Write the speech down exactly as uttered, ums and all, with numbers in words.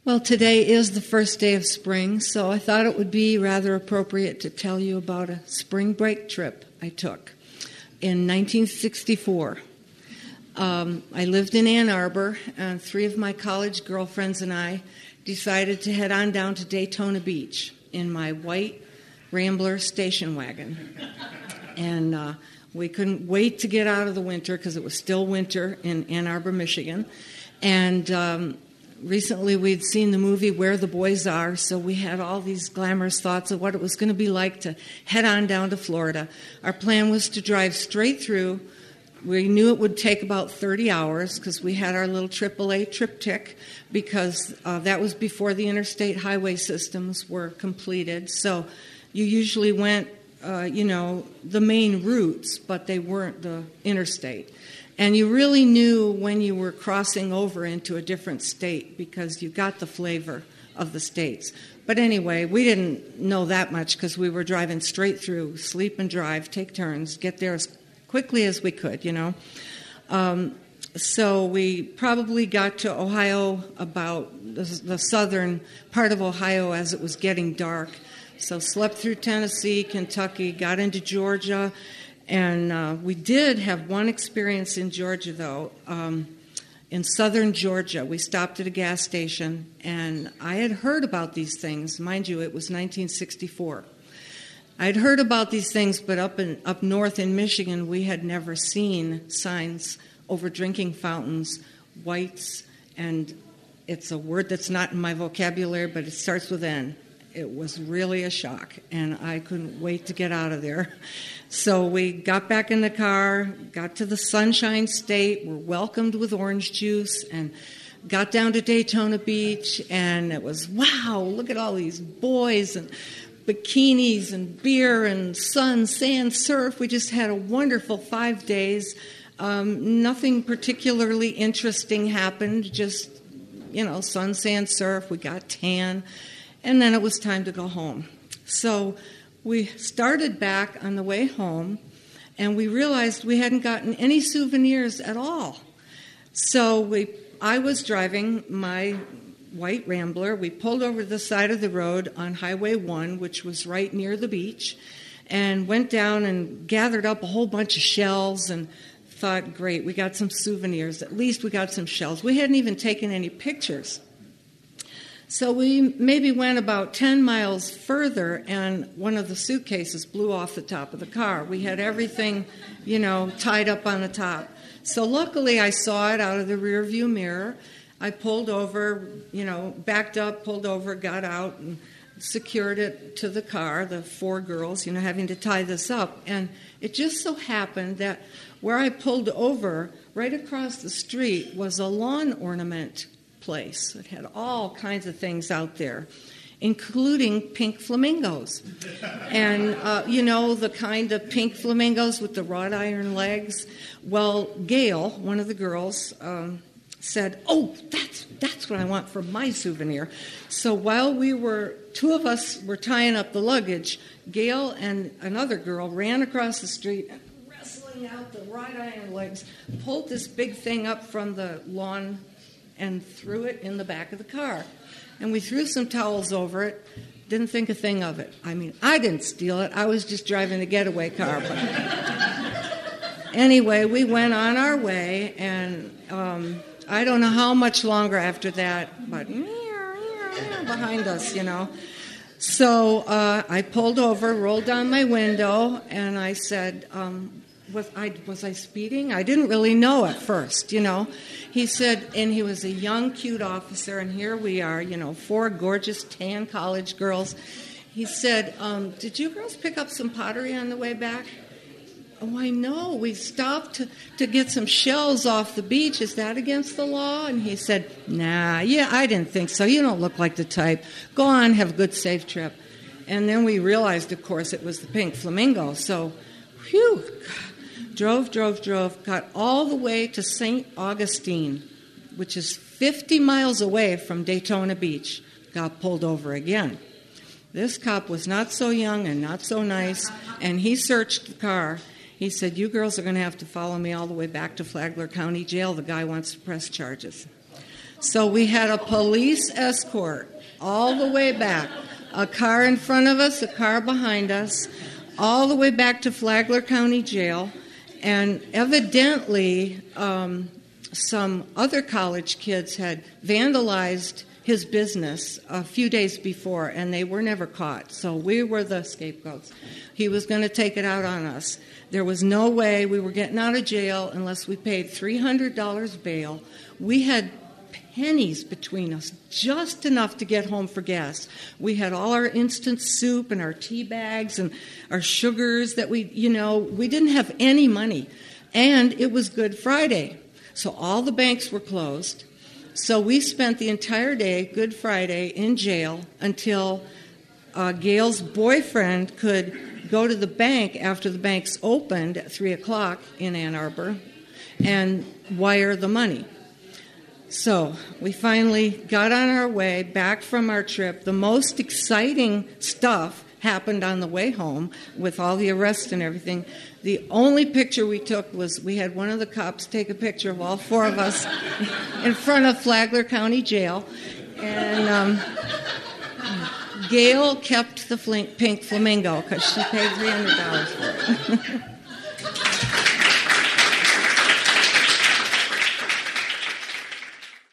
Well, today is the first day of spring, so I thought it would be rather appropriate to tell you about a spring break trip I took in nineteen sixty-four. Um, I lived in Ann Arbor, and three of my college girlfriends and I decided to head on down to Daytona Beach in my white Rambler station wagon. And uh, we couldn't wait to get out of the winter because it was still winter in Ann Arbor, Michigan. And um, recently we'd seen the movie Where the Boys Are, so we had all these glamorous thoughts of what it was going to be like to head on down to Florida. Our plan was to drive straight through. We knew it would take about thirty hours because we had our little triple A triptych because uh, that was before the interstate highway systems were completed. So you usually went, uh, you know, the main routes, but they weren't the interstate. And you really knew when you were crossing over into a different state because you got the flavor of the states. But anyway, we didn't know that much because we were driving straight through, sleep and drive, take turns, get there as quickly as we could, you know. Um, so we probably got to Ohio about the, the southern part of Ohio as it was getting dark. So slept through Tennessee, Kentucky, got into Georgia. And uh, we did have one experience in Georgia, though. Um, in southern Georgia, we stopped at a gas station, and I had heard about these things. Mind you, it was nineteen sixty-four. I'd heard about these things, but up in up north in Michigan, we had never seen signs over drinking fountains, whites, and it's a word that's not in my vocabulary, but it starts with N. It was really a shock, and I couldn't wait to get out of there. So we got back in the car, got to the Sunshine State, were welcomed with orange juice, and got down to Daytona Beach, and it was, wow, look at all these boys and bikinis and beer and sun, sand, surf. We just had a wonderful five days. Um, nothing particularly interesting happened, just, you know, sun, sand, surf. We got tan. And then it was time to go home. So we started back on the way home, and we realized we hadn't gotten any souvenirs at all. So we, I was driving my white Rambler. We pulled over the side of the road on Highway one, which was right near the beach, and went down and gathered up a whole bunch of shells and thought, great, we got some souvenirs. At least we got some shells. We hadn't even taken any pictures. So we maybe went about ten miles further, and one of the suitcases blew off the top of the car. We had everything, you know, tied up on the top. So luckily I saw it out of the rearview mirror. I pulled over, you know, backed up, pulled over, got out, and secured it to the car, the four girls, you know, having to tie this up. And it just so happened that where I pulled over, right across the street, was a lawn ornament place. It had all kinds of things out there, including pink flamingos. And, uh, you know, the kind of pink flamingos with the wrought iron legs. Well, Gail, one of the girls, um, said, oh, that's that's what I want for my souvenir. So while we were, two of us were tying up the luggage, Gail and another girl ran across the street and wrestling out the wrought iron legs, pulled this big thing up from the lawn and threw it in the back of the car. And we threw some towels over it, didn't think a thing of it. I mean, I didn't steal it. I was just driving the getaway car. But anyway, we went on our way, and um, I don't know how much longer after that, but behind us, you know. So uh, I pulled over, rolled down my window, and I said, um, was I was I speeding? I didn't really know at first, you know. He said, and he was a young, cute officer, and here we are, you know, four gorgeous tan college girls. He said, um, did you girls pick up some pottery on the way back? Oh, I know. We stopped to, to get some shells off the beach. Is that against the law? And he said, nah, yeah, I didn't think so. You don't look like the type. Go on, have a good, safe trip. And then we realized, of course, it was the pink flamingo. So, whew, drove, drove, drove, got all the way to Saint Augustine, which is fifty miles away from Daytona Beach. Got pulled over again. This cop was not so young and not so nice, and he searched the car. He said, you girls are going to have to follow me all the way back to Flagler County Jail. The guy wants to press charges. So we had a police escort all the way back, a car in front of us, a car behind us, all the way back to Flagler County Jail. And evidently, um, some other college kids had vandalized his business a few days before, and they were never caught. So we were the scapegoats. He was going to take it out on us. There was no way we were getting out of jail unless we paid three hundred dollars bail. We had pennies between us, just enough to get home for gas. We had all our instant soup and our tea bags and our sugars that we, you know, we didn't have any money. And it was Good Friday, so all the banks were closed. So we spent the entire day, Good Friday, in jail until uh, Gail's boyfriend could go to the bank after the banks opened at three o'clock in Ann Arbor and wire the money. So we finally got on our way back from our trip. The most exciting stuff happened on the way home with all the arrests and everything. The only picture we took was we had one of the cops take a picture of all four of us in front of Flagler County Jail. And um, Gail kept the pink flamingo because she paid three hundred dollars for it.